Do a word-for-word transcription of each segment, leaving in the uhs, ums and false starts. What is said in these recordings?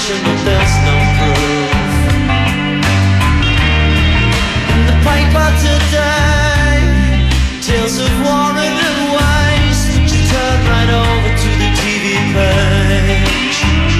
speculation, but there's no proof. In the paper today, tales of war and waste. You turn right over to the T V page.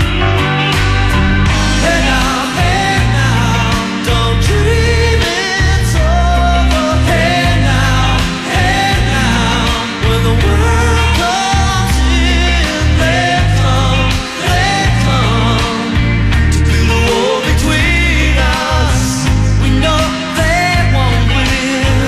Hey now, hey now, don't dream it's over. Hey now, hey now, when the world comes in, they come, they come to build a wall between us. We know they won't win.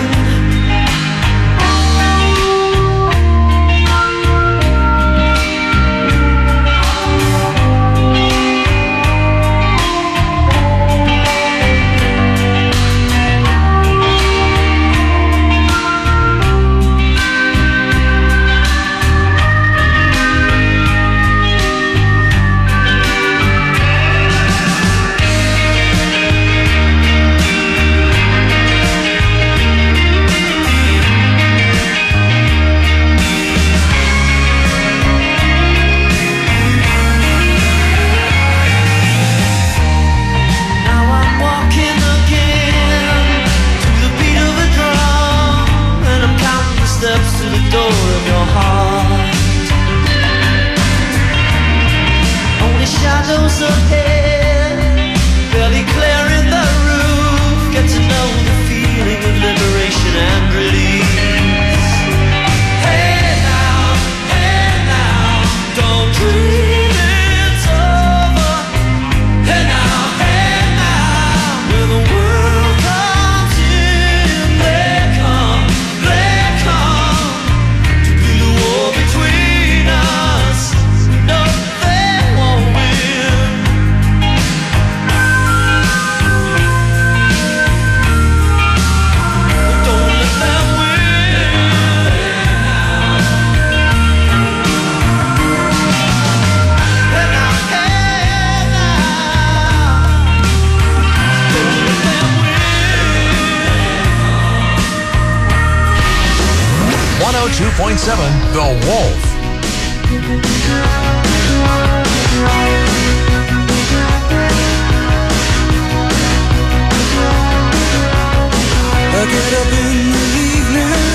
Now I'm walking again to the beat of a drum, and I'm counting the steps to the door of your heart. Only shadows ahead, barely clearing the roof. Get to know the feeling of liberation and release. Hey now, hey now, don't dream it's over. Hey now, hey now, when the world comes in, they come, they come to build a wall between us. No, they won't win. Don't let them win. Hey now, hey now, don't let them win. one oh two point seven The Wolf. I get up in the evening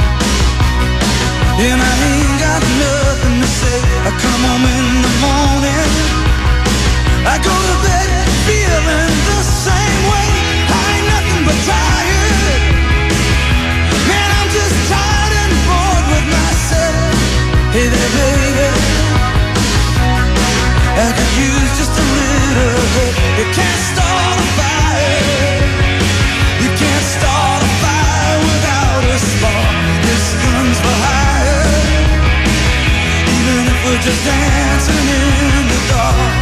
and I ain't got nothing to say. I come home in the morning, I go to bed feeling the same way. I ain't nothing but tired. Man, I'm just tired and bored with myself. Hey there, baby, I could use just a little help. You can't start a fire. You can't start a fire without a spark. This gun's for hire, even if we're just dancing in the dark.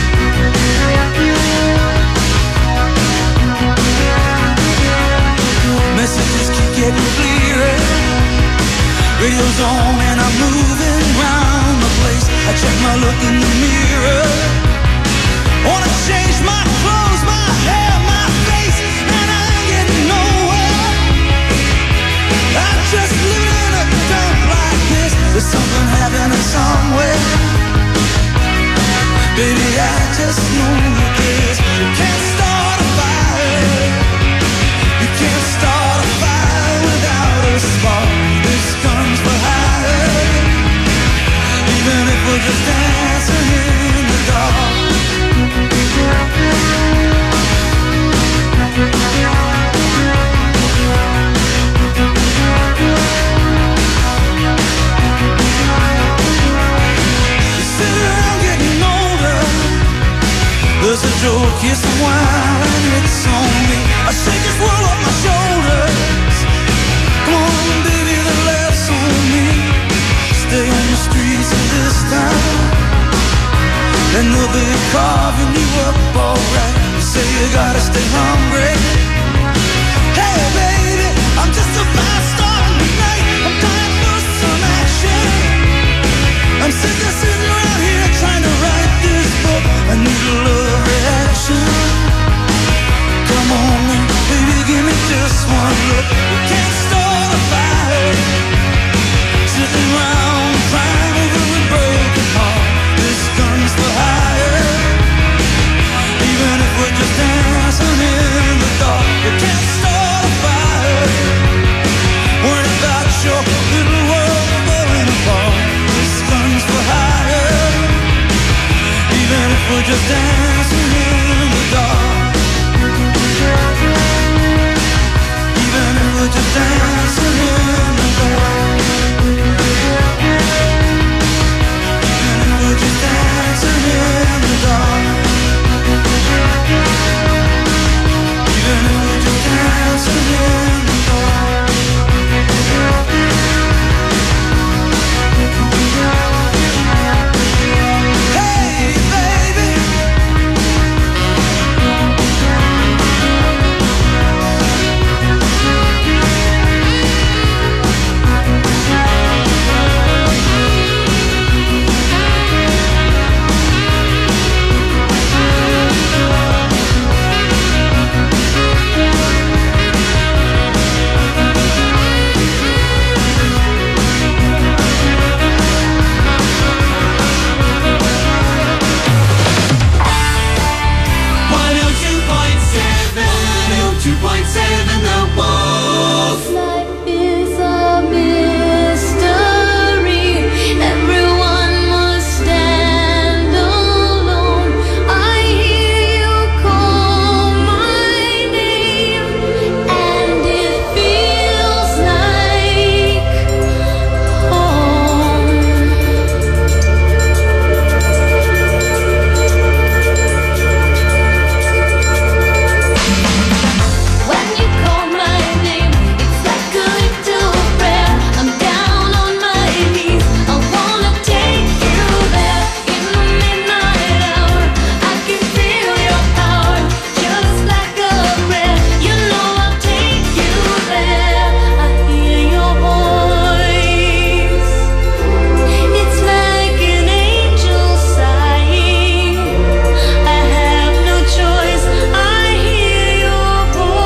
Messages keep getting clearer. Radio's on and I'm moving round the place. I check my look in the mirror. Wanna change my clothes, my hair, my face, and I ain't getting nowhere. I'm just living in a dump like this. There's something happening somewhere. Baby, I just know this. You can't start a fire. You can't start a fire without a spark. This gun's for hire, even if we're just dancing in the dark. You sit around getting older. There's a joke, here's some wine, and it's on me. I shake this world off my shoulders. Come on, baby, the laughs on me. Stay on the streets of this town, and they'll be carving you up alright. You say you gotta stay hungry. Hey, baby, I'm just about starting tonight. I'm dying for some action. I'm sick of sitting around here trying to write this book. I need a love reaction. Come on now, baby, give me just one look. You can't start a fire sitting around crying over a broken heart. This gun's for hire, just dancing in the dark. Even if we're just dancing in the dark. Even if we're just dancing in the dark. Even if we're just dancing in the dark. Hey, baby. one oh two point seven, one oh two point seven The Wolf. Life is a mystery. Everyone must stand alone. I hear you call my name, and it feels like home. When you call my name, it's like a little prayer. I'm down on my knees. I wanna take you there in the midnight hour. I can feel your power, just like a prayer. You know I'll take you there. I hear your voice. It's like an angel sighing. I have no choice. I hear your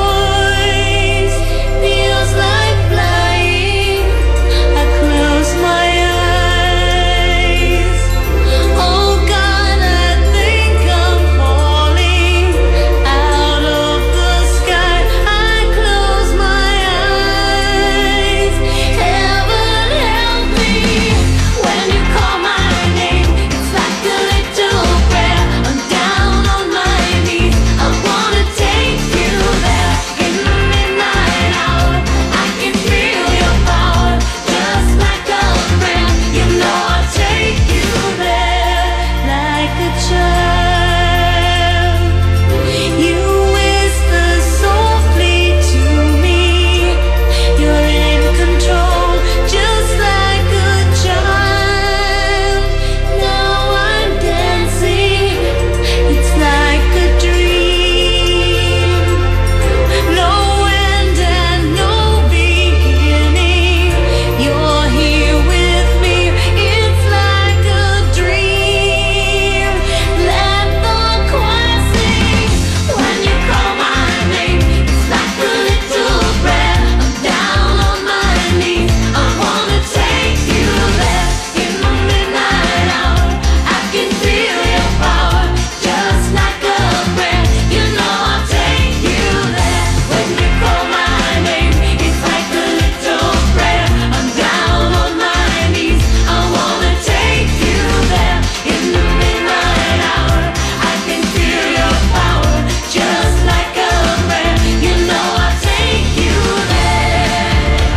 voice. Feels like flying. I close my eyes. Oh God, I think I'm falling out of the sky. I close my eyes. Heaven help me. When you call my name, it's like a little prayer. I'm down on my knees. I wanna take you there in the midnight hour. I can feel your power, just like a prayer. You know I'll take you there like a child. You whisper softly to me. You're in control, just like a child. Now I'm dancing. It's like a dream. No end and no beginning. You're here with me. It's like a dream. Let the choir sing. When you call my name, it's like a little prayer. I'm down on my knees. I wanna take you there in the midnight hour. I can feel your power, just like a prayer. You know I'll take you there. When you call my name, it's like a little prayer. I'm down on my knees. I wanna take you there in the midnight hour. I can feel your power, just like a prayer. You know I'll take you there.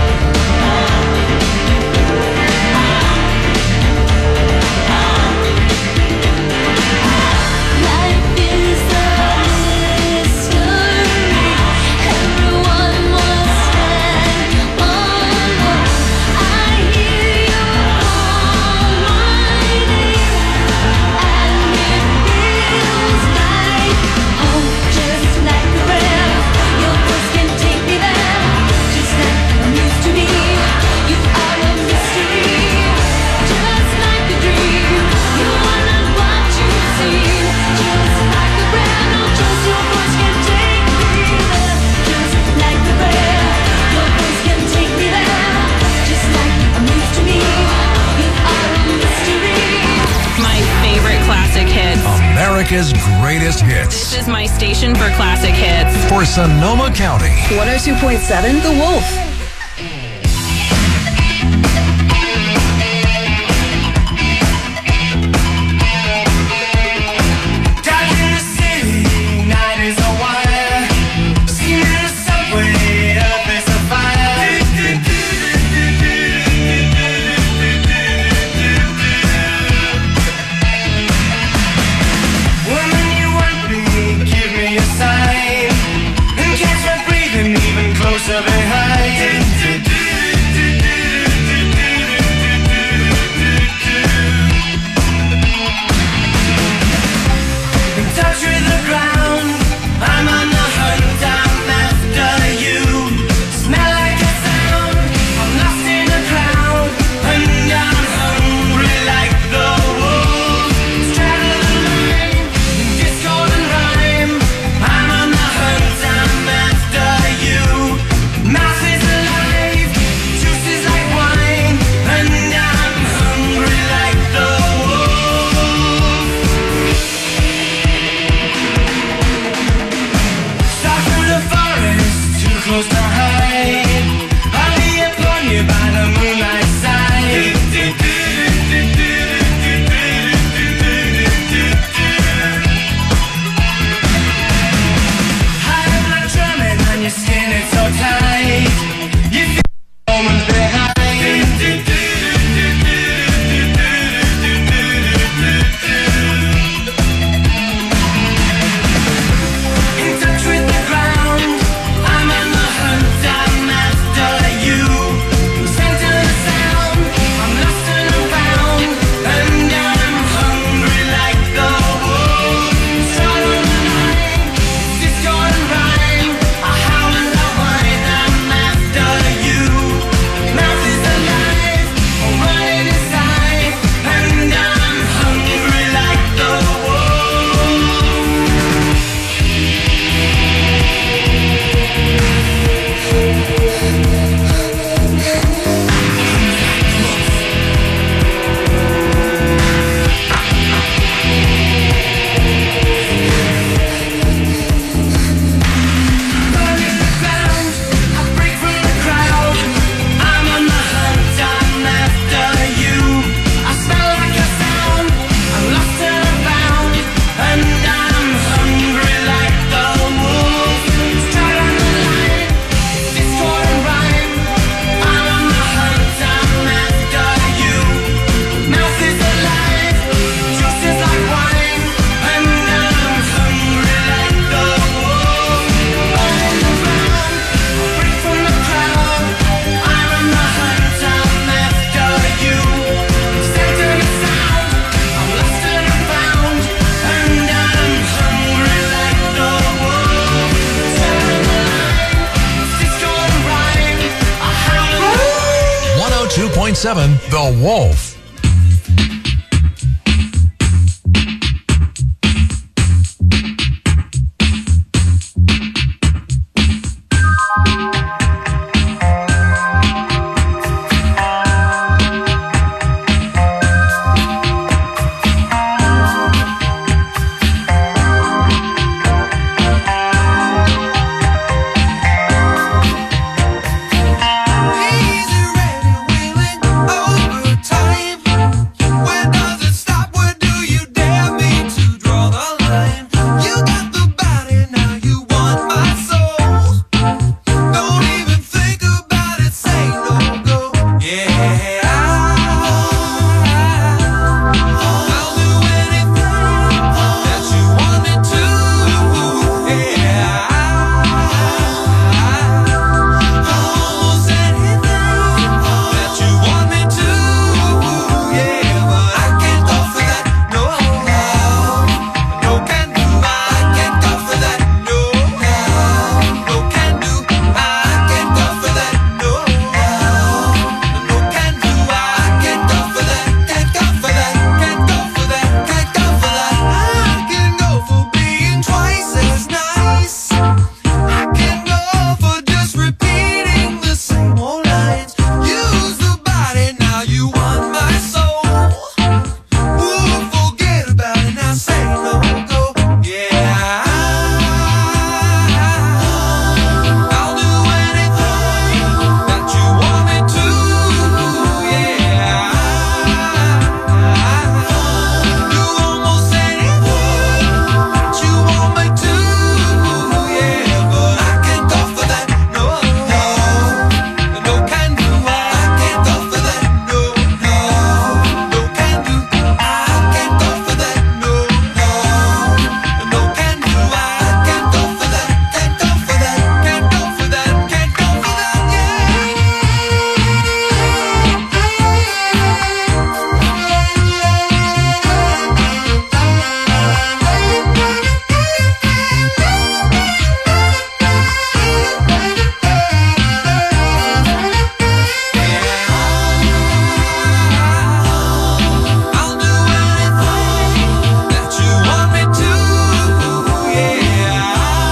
Life is a mystery. Everyone must stand alone. I hear you call my name, and it feels like home, just like a prayer. Your voice can take me there, just like I'm used to be. You are a mystery, just like a dream. You are not what you seem, just like a prayer. No, just your voice can take me there, just like a prayer. Your voice can take me there, just like I'm used to be. You are a mystery. My favorite classic hits. America's greatest hits. This is my station for classic hits. For Sonoma County. one oh two point seven The Wolf. Got seven The Wolf. Easy, ready, wheeling over time. When does it stop? Where do you dare me to draw the line? You got the body, now you want my soul. Don't even think about it, say no go. Yeah, I'll do anything that you want me to. Yeah, almost anything that you want me to. Yeah, but I can't go for that. No, no, no can do. I can't go for that. No, no can do. I can't go for that. No, no can do. I can't go for that. Can't go for that. Can't go for that. Can't go for that. I can go for being twice as nice. I can go for just repeating the same old lines. Use the body, now you want my soul. Ooh, forget about it, now say no go. Yeah, I'll do anything that you want me to. Yeah, do almost anything that you want me to. Yeah, but I can't go for that. No, no, no can do. I can't go for that. No, no, no can do. I can't go for that. No, no, no can do. I can't go for that. Can't go for that. Can't go for that. Can't go for that. I'll do anything that you want me to. Yeah,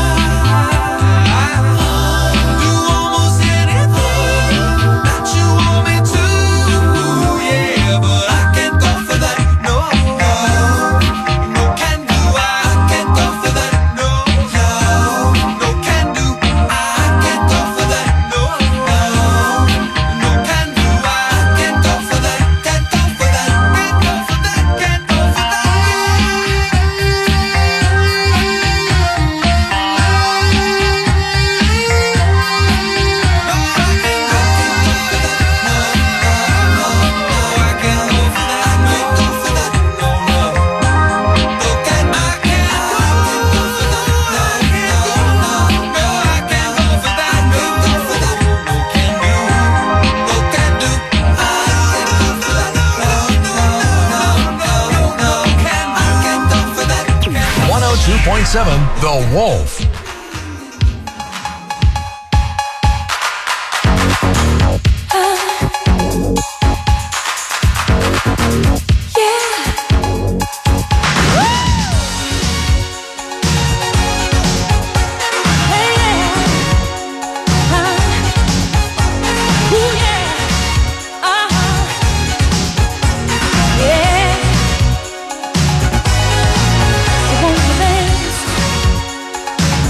do almost anything that you want me to. Yeah, but I can't go for that. No, no, no can do. I can't go for that. No, no, no can do. I can't go for that. No, no, no can do. I can't go for that. Can't go for that. Can't go for that. Can't go for that. one oh two point seven The Wolf. Yeah.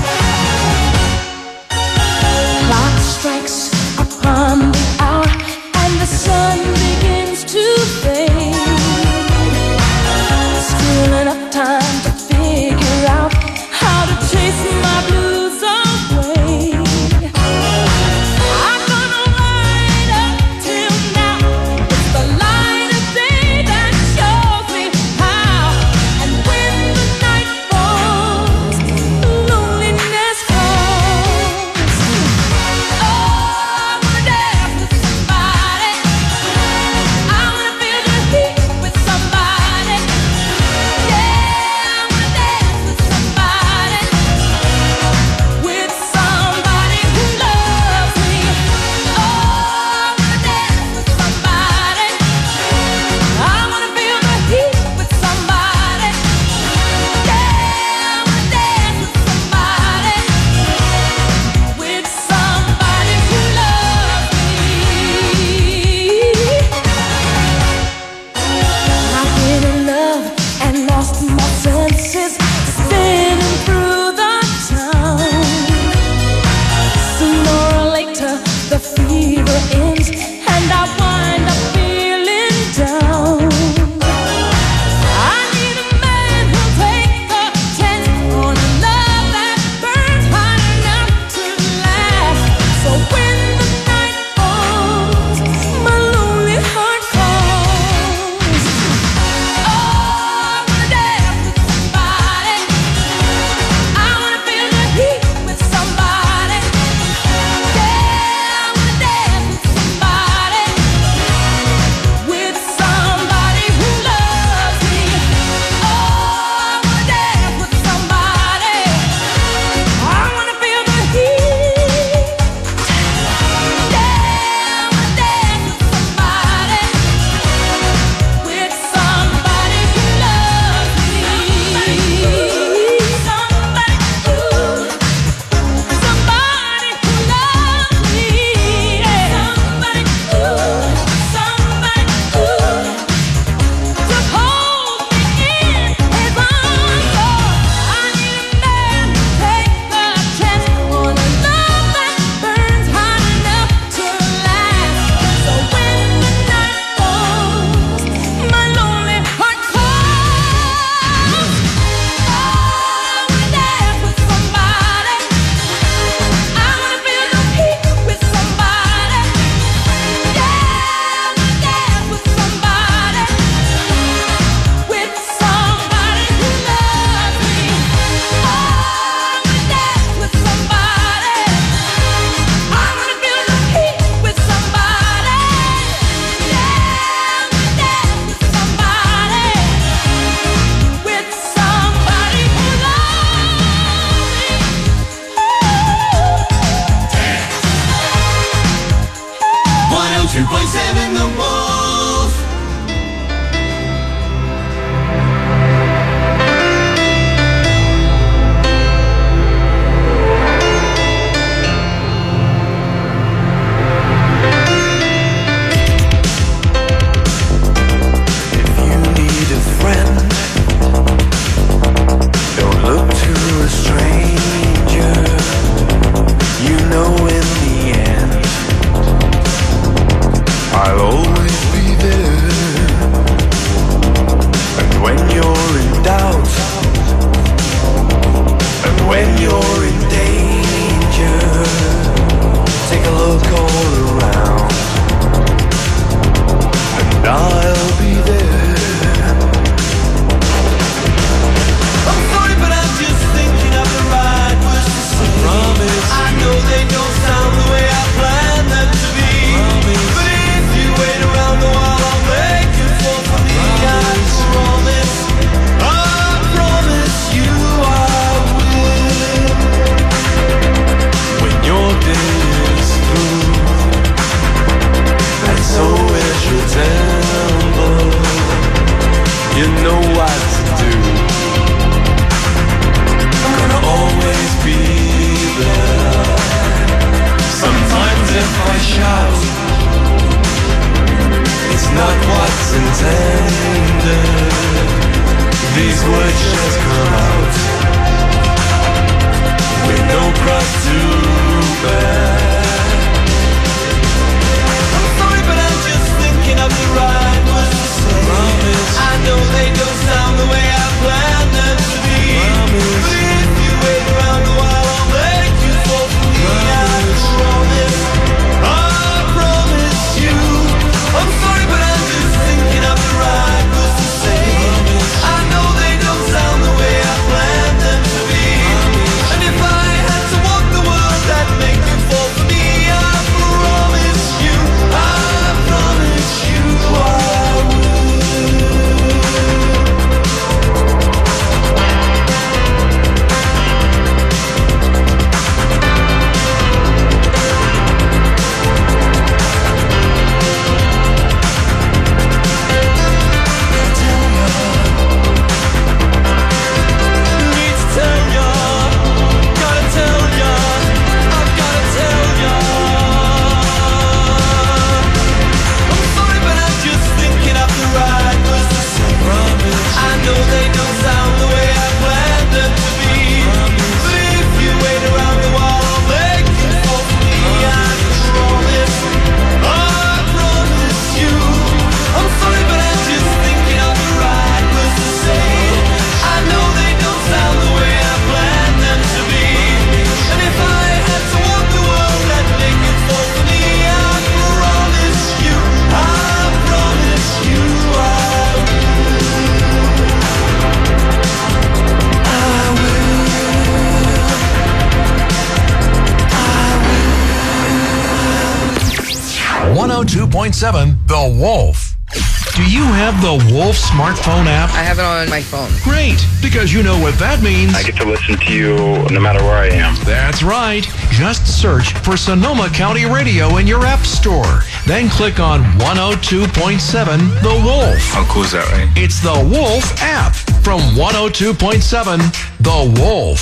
oh two point seven The Wolf. Do you have the Wolf smartphone app? I have it on my phone. Great, because you know what that means. I get to listen to you no matter where I am. That's right. Just search for Sonoma County Radio in your app store. Then click on one oh two point seven The Wolf. How cool is that, right? It's the Wolf app from one oh two point seven The Wolf.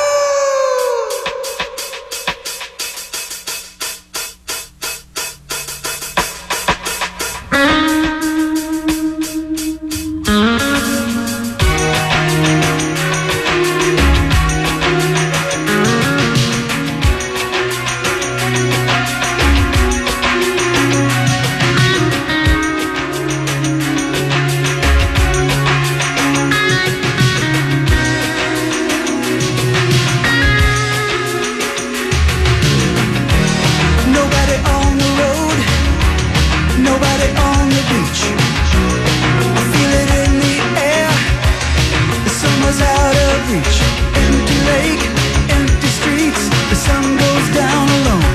Nobody on the road, nobody on the beach. I feel it in the air, the summer's out of reach. Empty lake, empty streets, the sun goes down alone.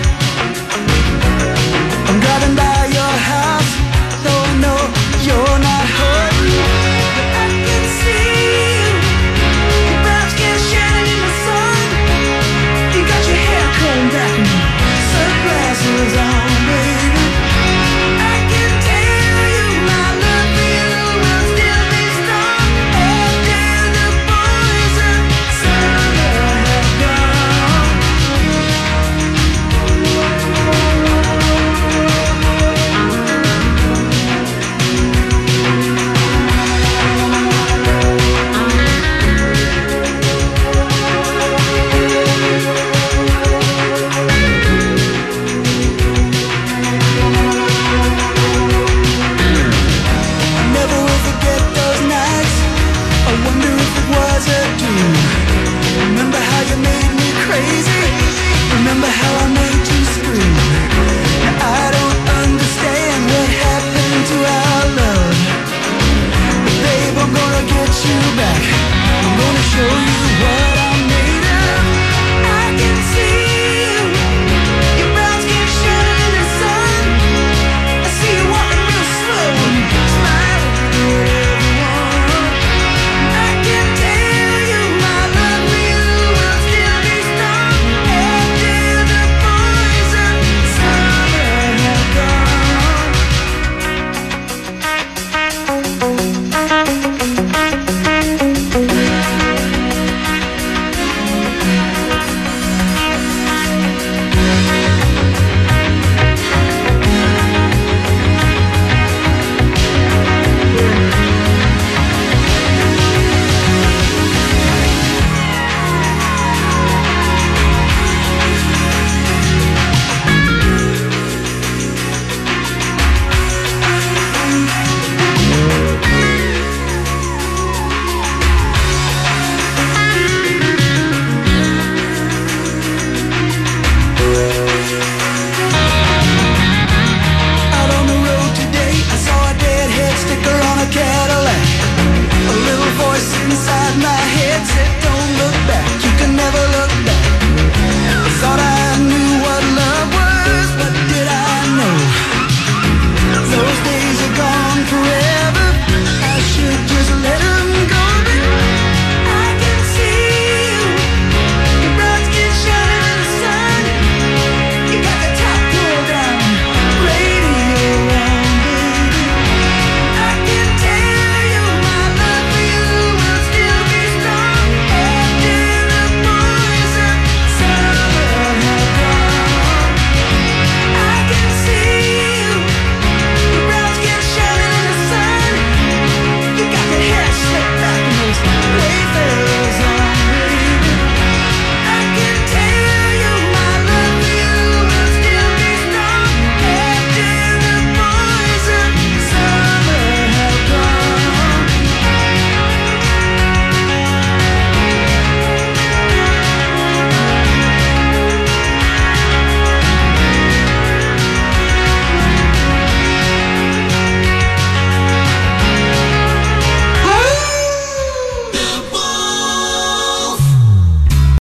I'm driving by your house, though I know you're not home. But I can see you, your brown skin shining in the sun. You got your hair combed back now, sunglasses on, baby. I can tell you my love for you will still be strong after the boys of summer have gone. I never will forget those nights. I wonder if it was a dream. Remember how you made